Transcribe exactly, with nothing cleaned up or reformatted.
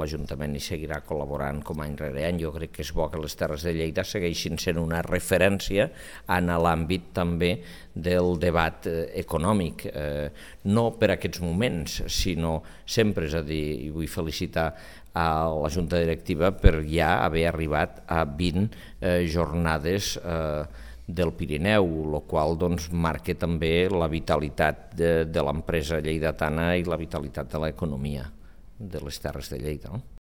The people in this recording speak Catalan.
l'Ajuntament hi seguirà col·laborant com any rere any. Jo crec que és bo que les Terres de Lleida segueixin sent una referència en l'àmbit també del debat econòmic, eh, no per aquests moments, sinó sempre, és a dir, i vull felicitar a la Junta Directiva per ja haver arribat a vint eh, jornades eh, del Pirineu, el qual doncs, marca també la vitalitat de, de l'empresa lleidatana i la vitalitat de l'economia de les Terres de Lleida. No?